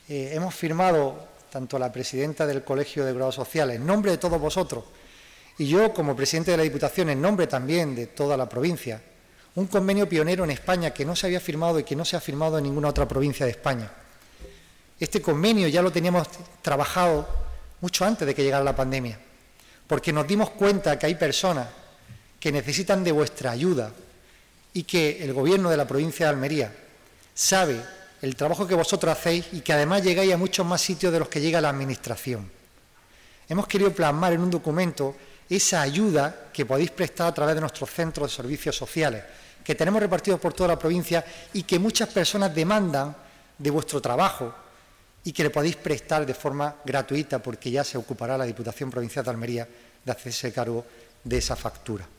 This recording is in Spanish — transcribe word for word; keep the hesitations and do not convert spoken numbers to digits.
eh, hemos firmado, tanto la presidenta del Colegio de Graduados Sociales, en nombre de todos vosotros, y yo como presidente de la Diputación, en nombre también de toda la provincia, un convenio pionero en España que no se había firmado y que no se ha firmado en ninguna otra provincia de España. Este convenio ya lo teníamos trabajado mucho antes de que llegara la pandemia, porque nos dimos cuenta que hay personas que necesitan de vuestra ayuda y que el Gobierno de la provincia de Almería sabe el trabajo que vosotros hacéis y que además llegáis a muchos más sitios de los que llega la Administración. Hemos querido plasmar en un documento esa ayuda que podéis prestar a través de nuestros centros de servicios sociales, que tenemos repartidos por toda la provincia y que muchas personas demandan de vuestro trabajo y que le podéis prestar de forma gratuita, porque ya se ocupará la Diputación Provincial de Almería de hacerse cargo de esa factura.